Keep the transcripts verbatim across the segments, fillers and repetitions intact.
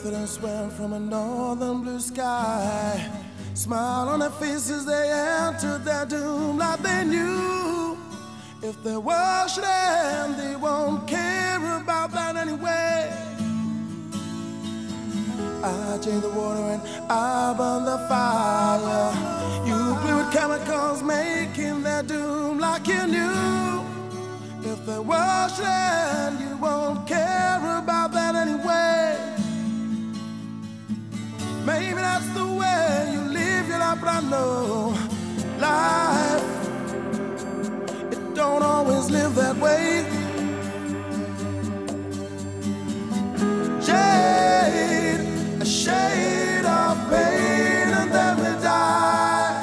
confidence swam from a northern blue sky. Smile on their faces, they entered their doom like they knew if their world should end, they won't care about that anyway. I changed the water and I burned the fire. You blew with chemicals, making their doom like you knew if their world should end, you won't care about that anyway. Maybe that's the way you live your life, but I know life, it don't always live that way. Jade, a shade of pain, and then we die.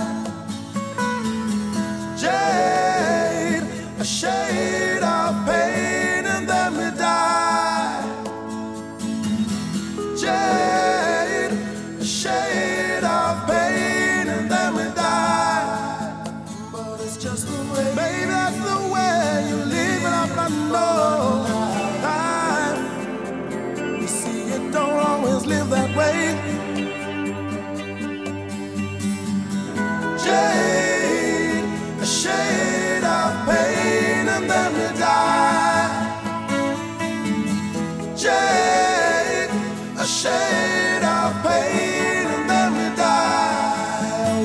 Jade, a shade of pain, and then we die. Jade, a shade of pain, and then we die. But it's just the way, maybe that's the way you live it up, I know. Life, you see, it don't always live that way. Jade, a shade of pain, and then we die. Jade, a shade of pain, and then we die.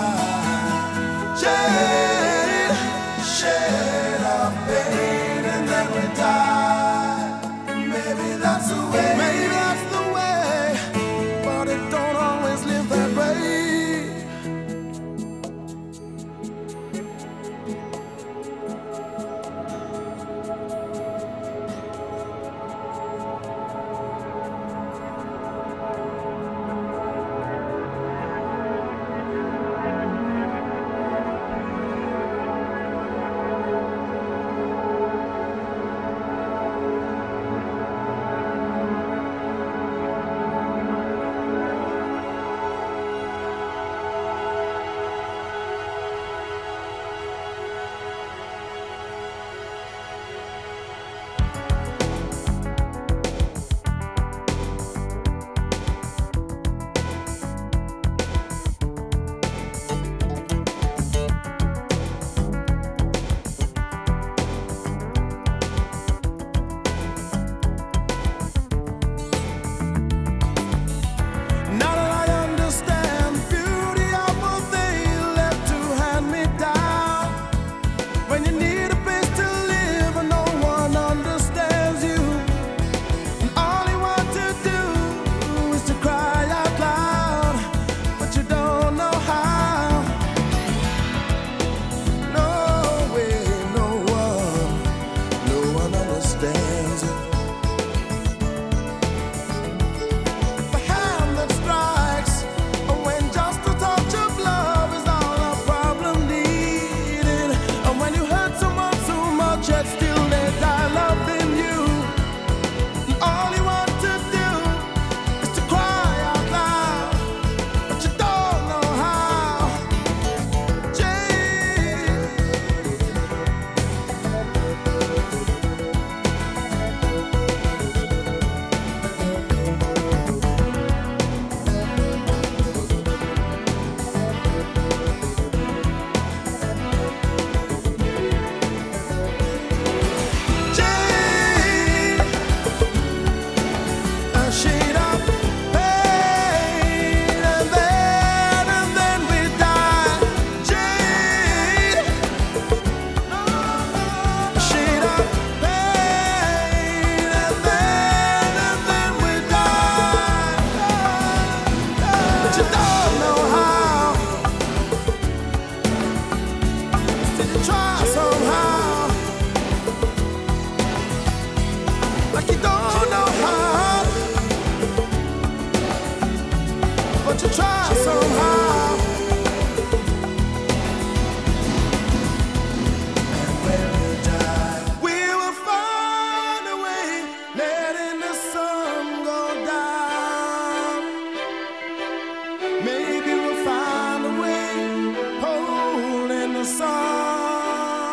Why? Jade, a shade of pain, and then we die. Maybe that's the way, maybe that's the way, but it don't always live that way.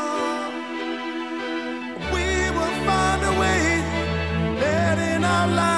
We will find a way, letting our lives